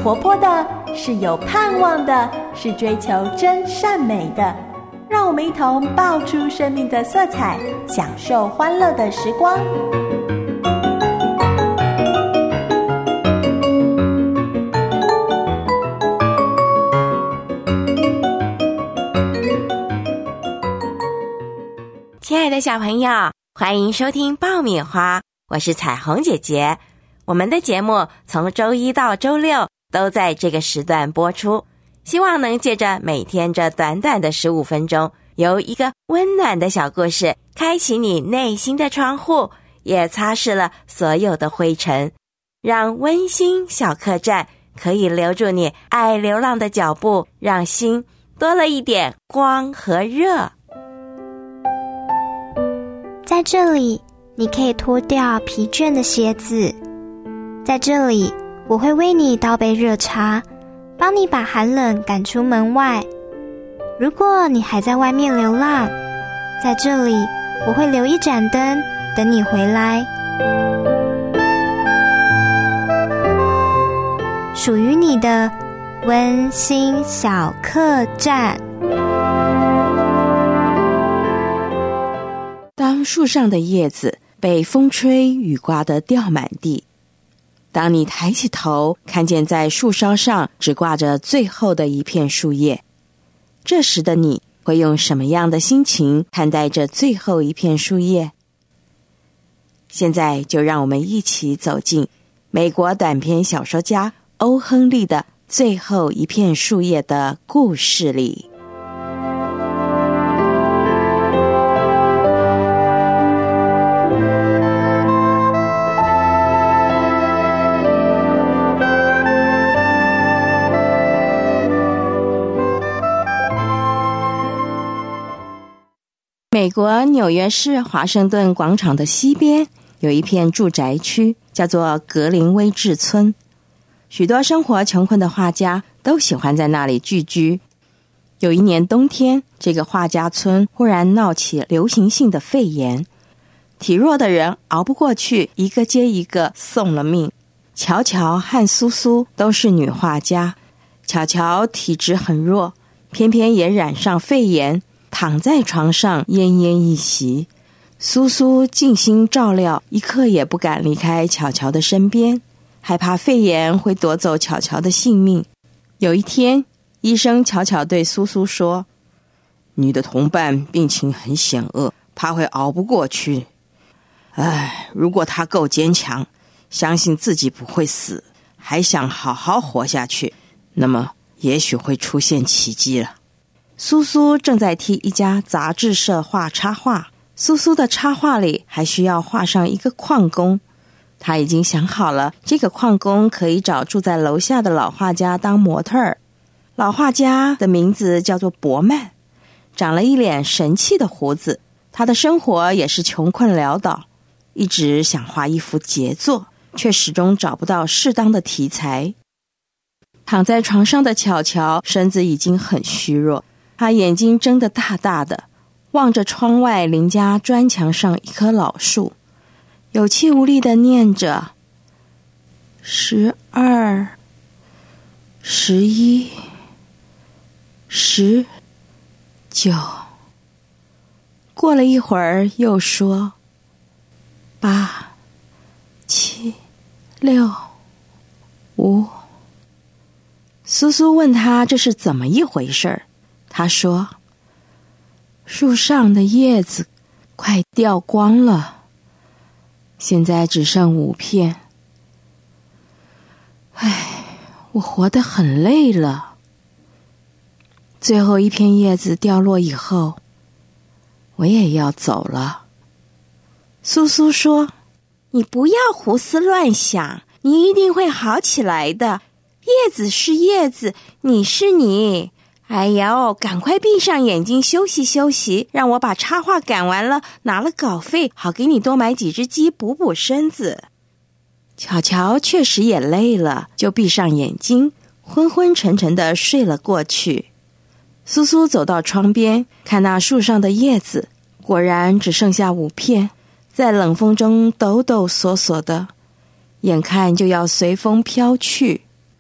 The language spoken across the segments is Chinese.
活泼的，是有盼望的，是追求真善美的。让我们一同爆出生命的色彩，享受欢乐的时光。 亲爱的小朋友，欢迎收听爆米花，我是彩虹姐姐。我们的节目从周一到周六都在这个时段播出，希望能借着每天这短短的15分钟，由一个温暖的小故事开启你内心的窗户，也擦拭了所有的灰尘，让温馨小客栈可以留住你爱流浪的脚步，让心多了一点光和热。 在这里，你可以脱掉疲倦的鞋子。在这里，我会为你倒杯热茶，帮你把寒冷赶出门外。如果你还在外面流浪，在这里，我会留一盏灯，等你回来。属于你的温馨小客栈。 当树上的叶子被风吹雨刮得掉满地，当你抬起头看见在树梢上只挂着最后的一片树叶，这时的你会用什么样的心情看待这最后一片树叶？现在就让我们一起走进美国短篇小说家欧亨利的《最后一片树叶》的故事里。美国纽约市华盛顿广场的西边有一片住宅区，叫做格林威治村。许多生活穷困的画家都喜欢在那里聚居。有一年冬天，这个画家村忽然闹起流行性的肺炎，体弱的人熬不过去，一个接一个送了命。乔乔和苏苏都是女画家，乔乔体质很弱，偏偏也染上肺炎，躺在床上奄奄一息。苏苏尽心照料，一刻也不敢离开巧巧的身边，害怕肺炎会夺走巧巧的性命。有一天，医生巧巧对苏苏说：“你的同伴病情很险恶，怕会熬不过去。如果他够坚强，相信自己不会死，还想好好活下去，那么也许会出现奇迹了。”苏苏正在替一家杂志社画插画，苏苏的插画里还需要画上一个矿工。他已经想好了，这个矿工可以找住在楼下的老画家当模特儿。老画家的名字叫做伯曼，长了一脸神气的胡子。他的生活也是穷困潦倒，一直想画一幅杰作，却始终找不到适当的题材。躺在床上的巧巧身子已经很虚弱，他眼睛睁得大大的，望着窗外邻家砖墙上一棵老树，有气无力地念着12、11、19。过了一会儿又说8、7、6、5。苏苏问他这是怎么一回事，他说：“树上的叶子快掉光了，现在只剩5片。我活得很累了。最后一片叶子掉落以后，我也要走了。”苏苏说：“你不要胡思乱想，你一定会好起来的。叶子是叶子，你是你。赶快闭上眼睛休息休息，让我把插画赶完了，拿了稿费，好给你多买几只鸡补补身子。”巧巧确实也累了，就闭上眼睛，昏昏沉沉地睡了过去。苏苏走到窗边，看那树上的叶子，果然只剩下5片，在冷风中抖抖索索的，眼看就要随风飘去。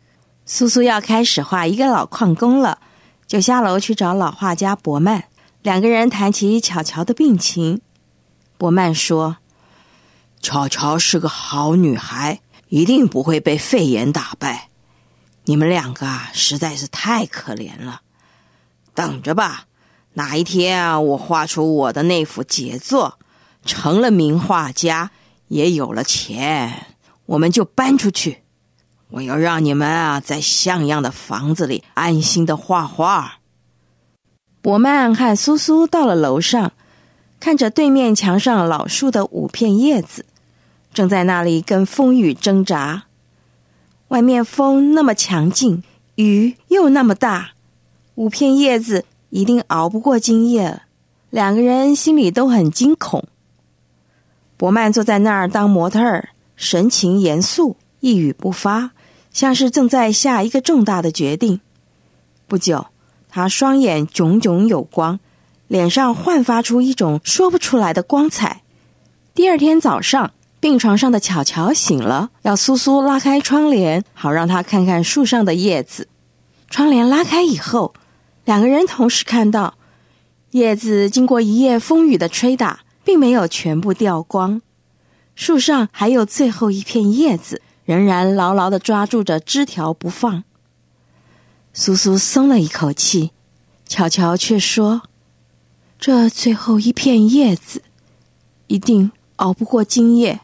苏苏要开始画一个老矿工了，就下楼去找老画家伯曼。两个人谈起巧巧的病情。伯曼说，巧巧是个好女孩，一定不会被肺炎打败。你们两个实在是太可怜了。等着吧，哪一天我画出我的那幅杰作，成了名画家，也有了钱，我们就搬出去。我要让你们在像样的房子里安心的画画。伯曼和苏苏到了楼上，看着对面墙上老树的5片叶子，正在那里跟风雨挣扎。外面风那么强劲，雨又那么大，5片叶子一定熬不过今夜。两个人心里都很惊恐。伯曼坐在那儿当模特儿，神情严肃，一语不发，像是正在下一个重大的决定。不久，他双眼炯炯有光，脸上焕发出一种说不出来的光彩。第二天早上，病床上的巧巧醒了，要苏苏拉开窗帘，好让他看看树上的叶子。窗帘拉开以后，两个人同时看到，叶子经过一夜风雨的吹打，并没有全部掉光，树上还有最后一片叶子，仍然牢牢地抓住着枝条不放。苏苏松了一口气，巧巧却说，这最后一片叶子一定熬不过今夜。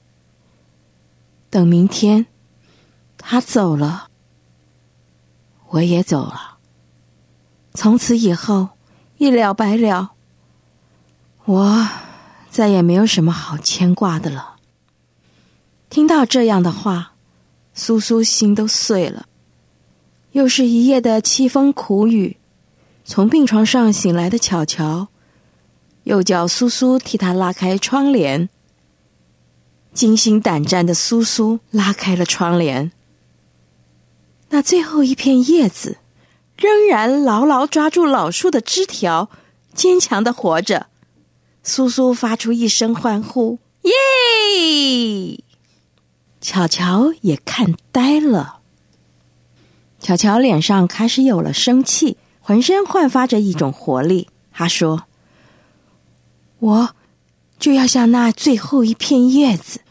等明天他走了，我也走了，从此以后一了百了，我再也没有什么好牵挂的了。听到这样的话，苏苏心都碎了。又是一夜的凄风苦雨，从病床上醒来的巧巧又叫苏苏替他拉开窗帘。惊心胆战的苏苏拉开了窗帘，那最后一片叶子仍然牢牢抓住老树的枝条，坚强地活着。苏苏发出一声欢呼，耶！巧巧也看呆了。巧巧脸上开始有了生气，浑身焕发着一种活力。她说，我就要像那最后一片叶子，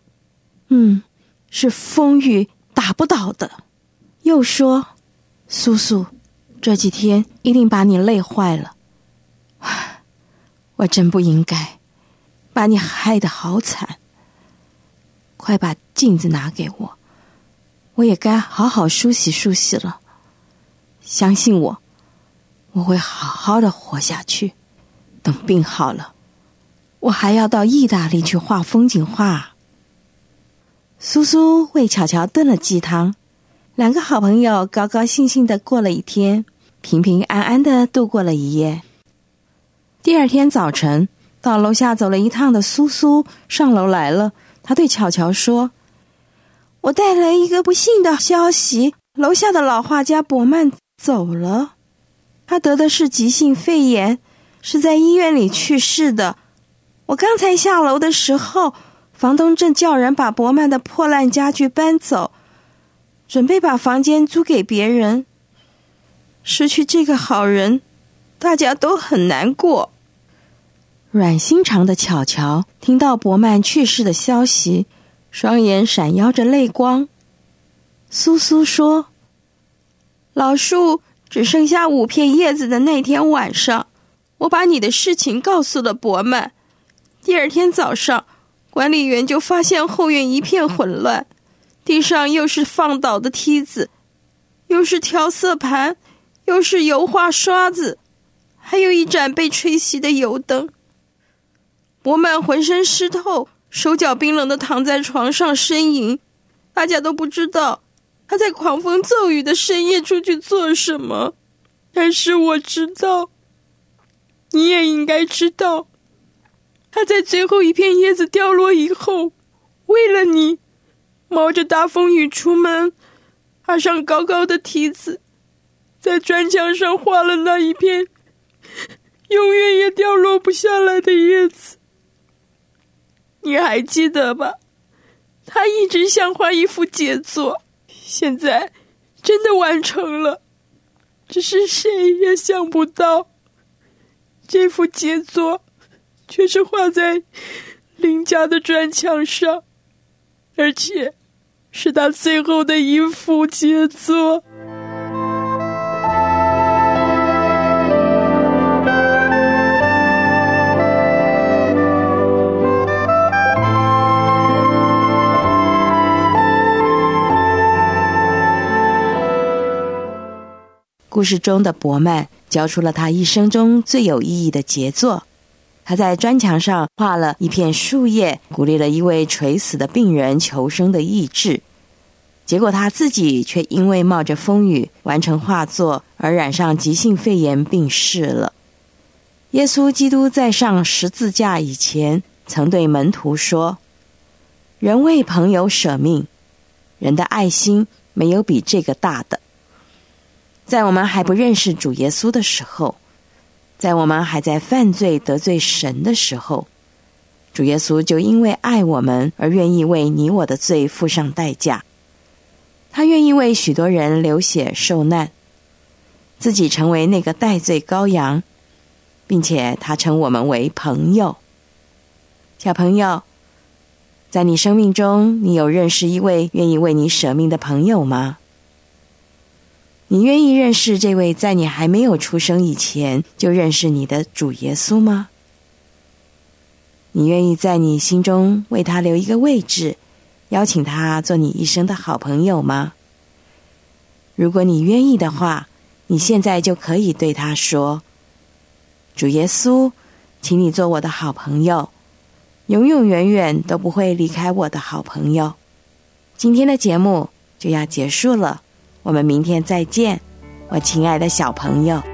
是风雨打不倒的。又说，苏苏，这几天一定把你累坏了，我真不应该把你害得好惨。快把镜子拿给我，我也该好好梳洗梳洗了。相信我，我会好好的活下去。等病好了，我还要到意大利去画风景画。苏苏为巧巧炖了鸡汤，两个好朋友高高兴兴地过了一天，平平安安地度过了一夜。第二天早晨，到楼下走了一趟的苏苏上楼来了，他对巧巧说，我带来一个不幸的消息，楼下的老画家伯曼走了，他得的是急性肺炎，是在医院里去世的。我刚才下楼的时候，房东正叫人把伯曼的破烂家具搬走，准备把房间租给别人。失去这个好人，大家都很难过。软心肠的巧巧听到伯曼去世的消息，双眼闪耀着泪光。苏苏说，老树只剩下5片叶子的那天晚上，我把你的事情告诉了伯曼。第二天早上，管理员就发现后院一片混乱，地上又是放倒的梯子，又是调色盘，又是油画刷子，还有一盏被吹熄的油灯。伯曼浑身湿透，手脚冰冷地躺在床上呻吟，大家都不知道他在狂风骤雨的深夜出去做什么。但是我知道，你也应该知道，他在最后一片叶子掉落以后，为了你，冒着大风雨出门，爬上高高的梯子，在砖墙上画了那一片永远也掉落不下来的叶子。你还记得吧？他一直想画一幅杰作，现在真的完成了。只是谁也想不到，这幅杰作却是画在林家的砖墙上，而且是他最后的一幅杰作。 故事中的伯曼交出了他一生中最有意义的杰作。他在砖墙上画了一片树叶，鼓励了一位垂死的病人求生的意志。结果他自己却因为冒着风雨完成画作而染上急性肺炎病逝了。耶稣基督在上十字架以前曾对门徒说，人为朋友舍命，人的爱心没有比这个大的。在我们还不认识主耶稣的时候，在我们还在犯罪得罪神的时候，主耶稣就因为爱我们而愿意为你我的罪付上代价。他愿意为许多人流血受难，自己成为那个代罪羔羊，并且他称我们为朋友。小朋友，在你生命中，你有认识一位愿意为你舍命的朋友吗？你愿意认识这位在你还没有出生以前就认识你的主耶稣吗？你愿意在你心中为他留一个位置，邀请他做你一生的好朋友吗？如果你愿意的话，你现在就可以对他说，主耶稣，请你做我的好朋友，永永远远都不会离开我的好朋友。今天的节目就要结束了，我们明天再见，我亲爱的小朋友。